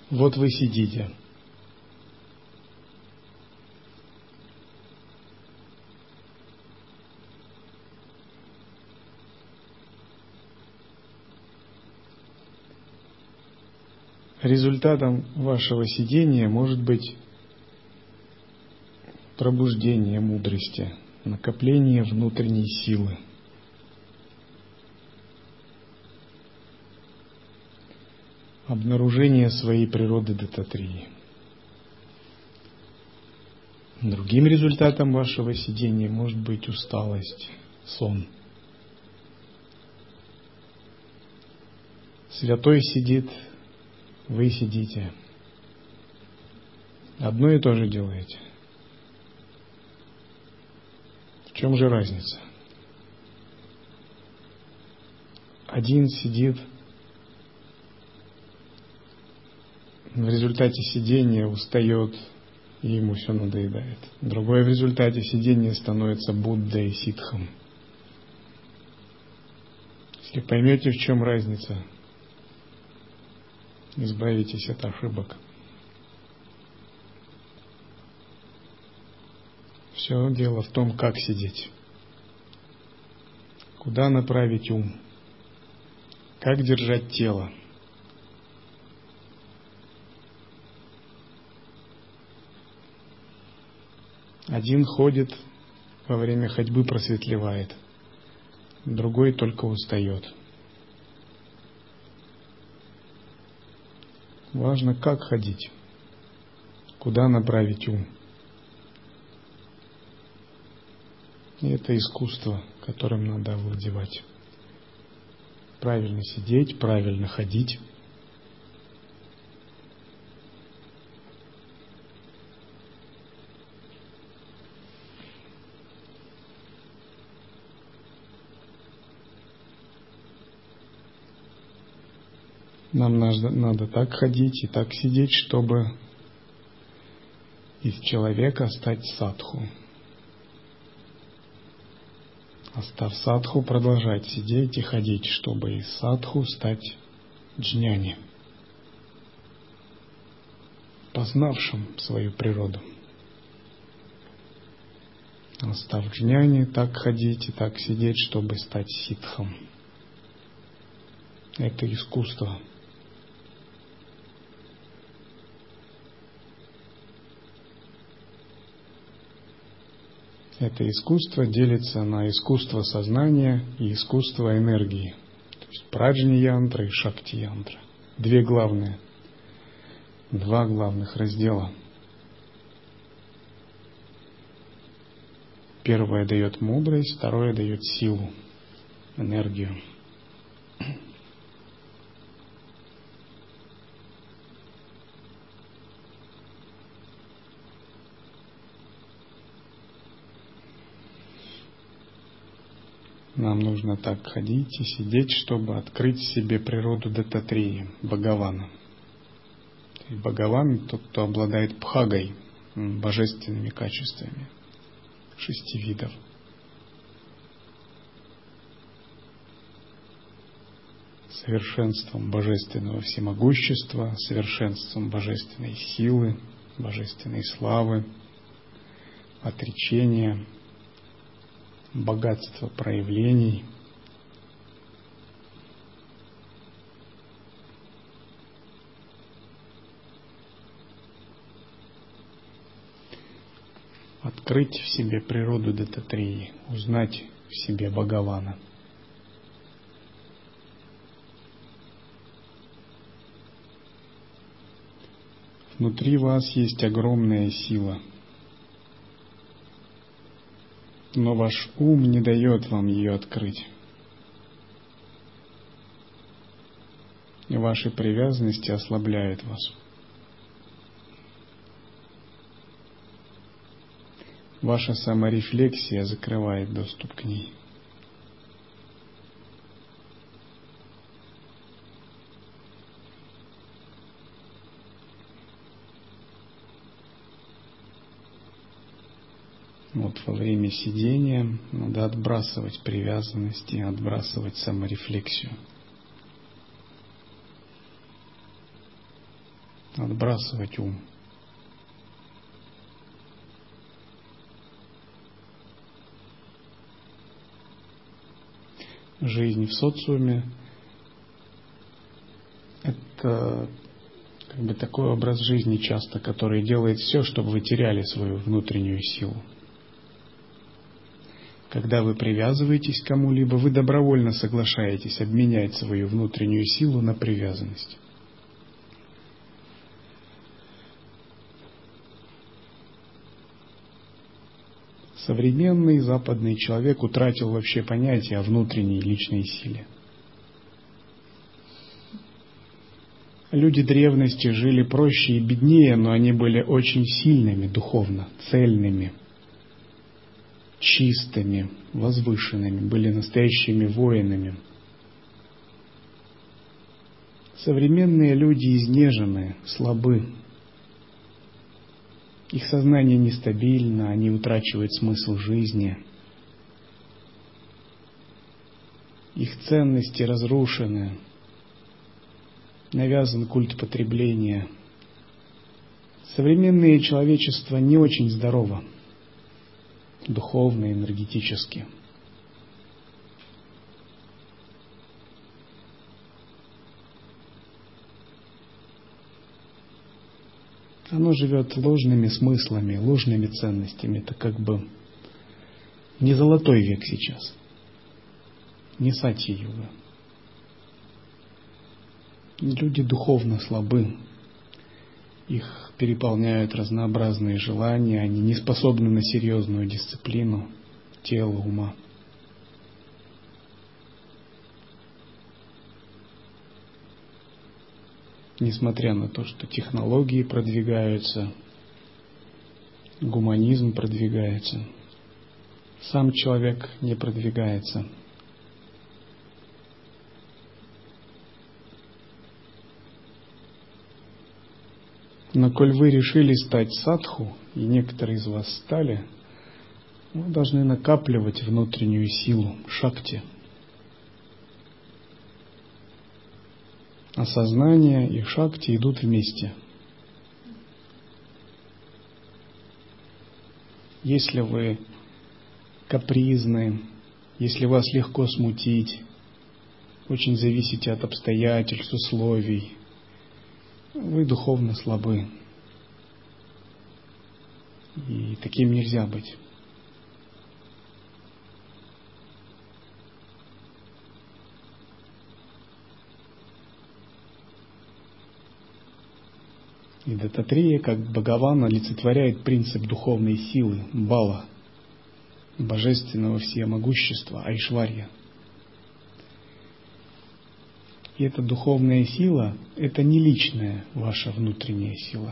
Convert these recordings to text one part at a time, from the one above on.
Вот вы сидите. Результатом вашего сидения может быть пробуждение мудрости, накопление внутренней силы. Обнаружение своей природы Дататрии. Другим результатом вашего сидения может быть усталость, сон. Святой сидит, вы сидите. Одно и то же делаете. В чем же разница? Один сидит, в результате сидения устает, и ему все надоедает. Другой в результате сидения становится Буддой и ситхом. Если поймете, в чем разница, избавитесь от ошибок. Все дело в том, как сидеть, куда направить ум, как держать тело. Один ходит, во время ходьбы просветлевает, другой только устает. Важно, как ходить, куда направить ум. И это искусство, которым надо овладевать. Правильно сидеть, правильно ходить. Нам надо так ходить и так сидеть, чтобы из человека стать садху. А став садху, продолжать сидеть и ходить, чтобы из садху стать джняни, познавшим свою природу. А став джняни, так ходить и так сидеть, чтобы стать ситхом. Это искусство. Это искусство делится на искусство сознания и искусство энергии. То есть праджни-янтра и шакти-янтра. Два главных раздела. Первое дает мудрость, второе дает силу, энергию. Нам нужно так ходить и сидеть, чтобы открыть в себе природу Дататрии, Бхагавана. Бхагаван — тот, кто обладает бхагой, божественными качествами 6 видов. Совершенством божественного всемогущества, совершенством божественной силы, божественной славы, отречения, богатство проявлений. Открыть в себе природу Дататрии, узнать в себе Бхагавана. Внутри вас есть огромная сила, но ваш ум не дает вам ее открыть. И ваши привязанности ослабляют вас. Ваша саморефлексия закрывает доступ к ней. Вот во время сидения надо отбрасывать привязанности, отбрасывать саморефлексию. отбрасывать ум. Жизнь в социуме – это такой образ жизни часто, который делает все, чтобы вы теряли свою внутреннюю силу. Когда вы привязываетесь к кому-либо, вы добровольно соглашаетесь обменять свою внутреннюю силу на привязанность. Современный западный человек утратил вообще понятие о внутренней личной силе. Люди древности жили проще и беднее, но они были очень сильными духовно, цельными, чистыми, возвышенными, были настоящими воинами. Современные люди изнежены, слабы. Их сознание нестабильно, они утрачивают смысл жизни. Их ценности разрушены. Навязан культ потребления. Современное человечество не очень здорово, духовно, энергетически. Оно живет ложными смыслами, ложными ценностями. Это как бы не золотой век сейчас, не сати-юга. Люди духовно слабы, их переполняют разнообразные желания, они не способны на серьезную дисциплину тела, ума. Несмотря на то, что технологии продвигаются, гуманизм продвигается, сам человек не продвигается. Но коль вы решили стать садху, и некоторые из вас стали, вы должны накапливать внутреннюю силу, шакти. Осознание и шакти идут вместе. Если вы капризны, если вас легко смутить, очень зависите от обстоятельств, условий, вы духовно слабы. И таким нельзя быть. И Даттатрея, как Бхагаван, олицетворяет принцип духовной силы, бала, божественного всемогущества, айшварья. И эта духовная сила – это не личная ваша внутренняя сила.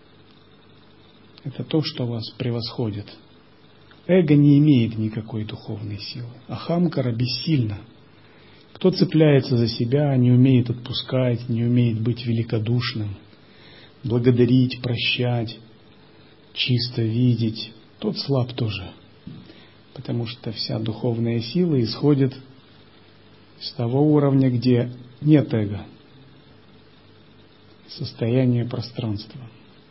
Это то, что вас превосходит. Эго не имеет никакой духовной силы. Ахамкара бессильна. Кто цепляется за себя, не умеет отпускать, не умеет быть великодушным, благодарить, прощать, чисто видеть, тот слаб тоже. Потому что вся духовная сила исходит с того уровня, где нет эго, состояние пространства.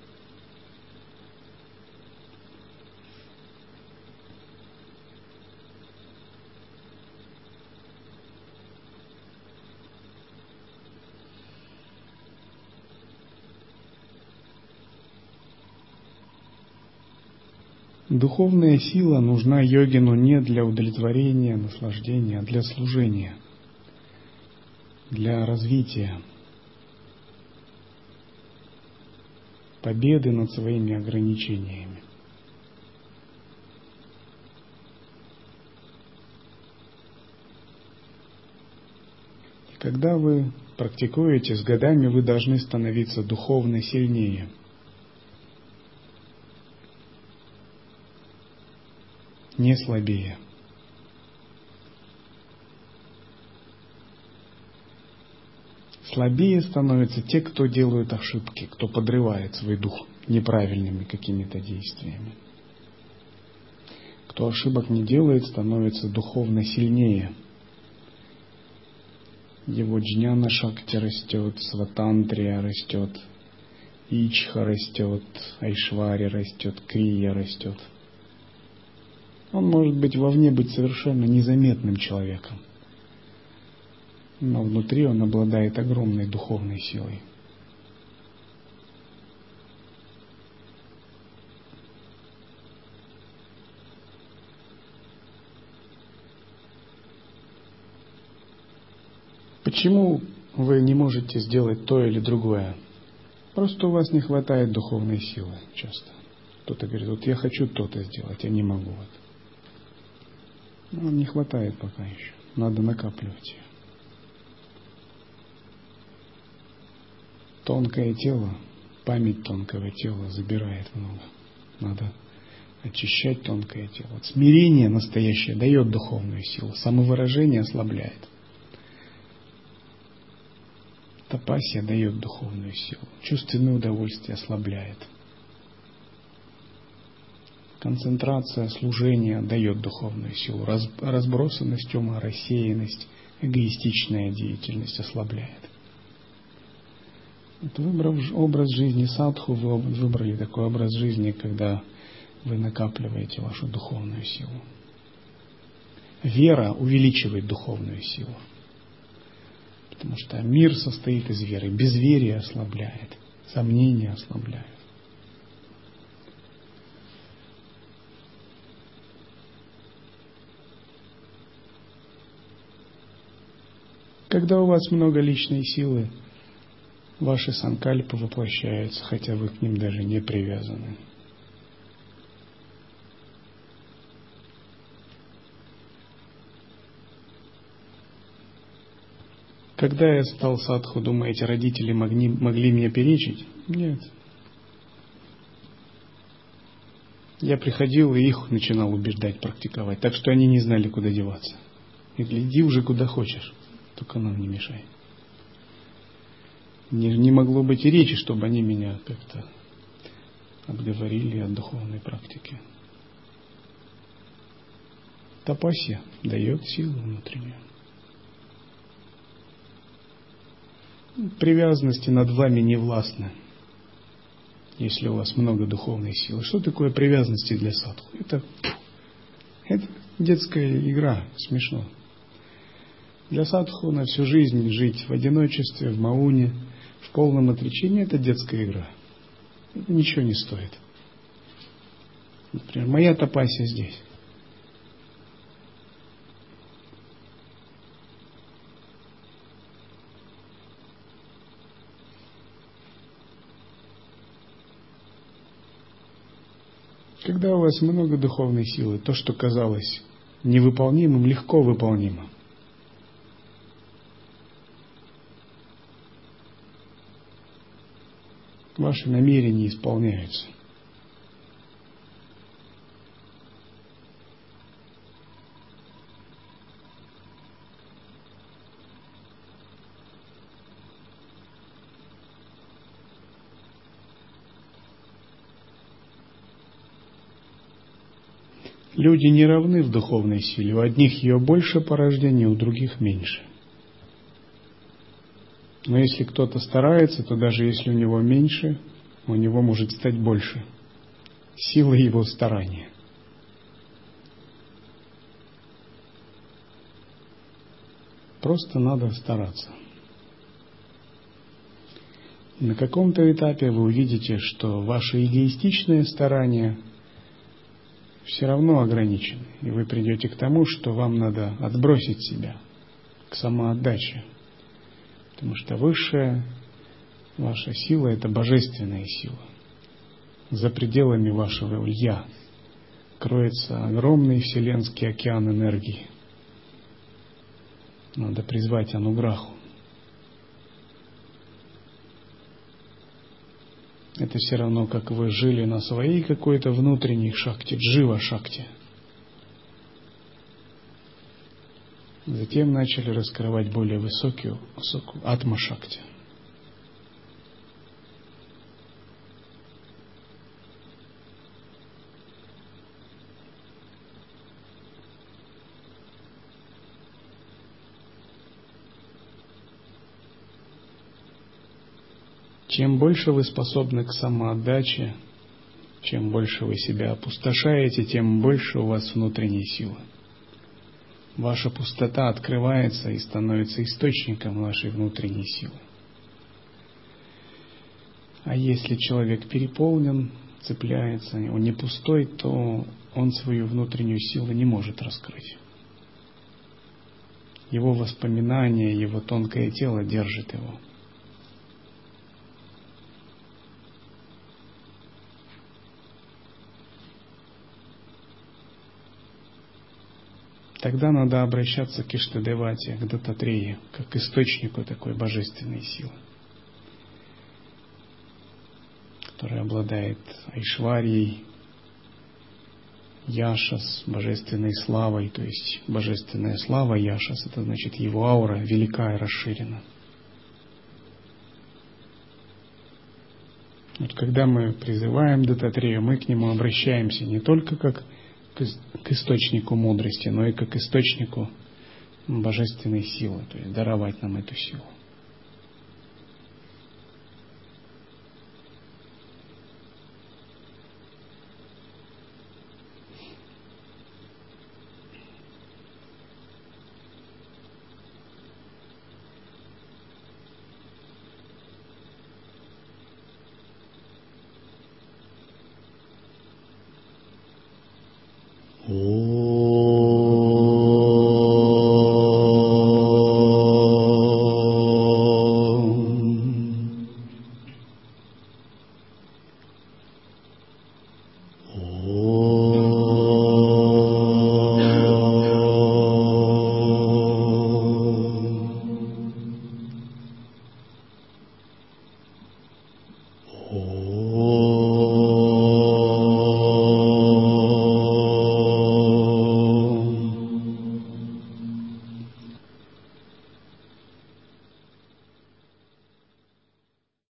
Духовная сила нужна йогину не для удовлетворения, наслаждения, а для служения, для развития, победы над своими ограничениями. И когда вы практикуете, с годами вы должны становиться духовно сильнее. Не слабее. Слабее становятся те, кто делают ошибки, кто подрывает свой дух неправильными какими-то действиями. Кто ошибок не делает, становится духовно сильнее. Его джняна шакти растет, сватантрия растет, Ичха растет, Айшвари растет, Крия растет. Он может быть вовне быть совершенно незаметным человеком, но внутри он обладает огромной духовной силой. Почему вы не можете сделать то или другое? Просто у вас не хватает духовной силы часто. Кто-то говорит, вот я хочу то-то сделать, я не могу. Но не хватает пока еще. Надо накапливать ее. Тонкое тело, память тонкого тела забирает много. Надо очищать тонкое тело. Вот смирение настоящее дает духовную силу, самовыражение ослабляет. Тапасия дает духовную силу, чувственное удовольствие ослабляет. Концентрация, служение дает духовную силу, разбросанность ума, рассеянность, эгоистичная деятельность ослабляет. Вот выбрав образ жизни садху, вы выбрали такой образ жизни, когда вы накапливаете вашу духовную силу. Вера увеличивает духовную силу. Потому что мир состоит из веры. Безверие ослабляет, сомнения ослабляют. Когда у вас много личной силы, ваши санкальпы воплощаются, хотя вы к ним даже не привязаны. Когда я стал садху, думаете, родители могли мне перечить? Нет. Я приходил и их начинал убеждать, практиковать, так что они не знали, куда деваться. И иди уже куда хочешь, только нам не мешай. Не могло быть и речи, чтобы они меня как-то отговорили от духовной практики. Тапасия дает силу внутреннюю. Привязанности над вами не властны, если у вас много духовной силы. Что такое привязанности для садху? Это детская игра, смешно. Для садху на всю жизнь жить в одиночестве, в мауне, в полном отречении – это детская игра. Это ничего не стоит. Например, моя тапасия здесь. Когда у вас много духовной силы, то, что казалось невыполнимым, легко выполнимо. Ваши намерения исполняются. Люди не равны в духовной силе. У одних ее больше по рождению, у других меньше. Но если кто-то старается, то даже если у него меньше, у него может стать больше. Сила его старания. Просто надо стараться. И на каком-то этапе вы увидите, что ваши эгоистичные старания все равно ограничены. И вы придете к тому, что вам надо отбросить себя к самоотдаче. Потому что высшая ваша сила – это божественная сила. За пределами вашего «я» кроется огромный вселенский океан энергии. Надо призвать ануграху. Это все равно, как вы жили на своей какой-то внутренней шакти, джива-шакти. Затем начали раскрывать более высокую атма-шакти. Чем больше вы способны к самоотдаче, чем больше вы себя опустошаете, тем больше у вас внутренней силы. Ваша пустота открывается и становится источником вашей внутренней силы. А если человек переполнен, цепляется, он не пустой, то он свою внутреннюю силу не может раскрыть. Его воспоминания, его тонкое тело держит его. Тогда надо обращаться к Иштадевате, к Даттатрее, как к источнику такой божественной силы, который обладает Айшварьей, Яшас, божественной славой, то есть божественная слава Яшас, это значит его аура велика и расширена. Вот когда мы призываем Даттатрею, мы к нему обращаемся не только как к источнику мудрости, но и как к источнику божественной силы, то есть даровать нам эту силу.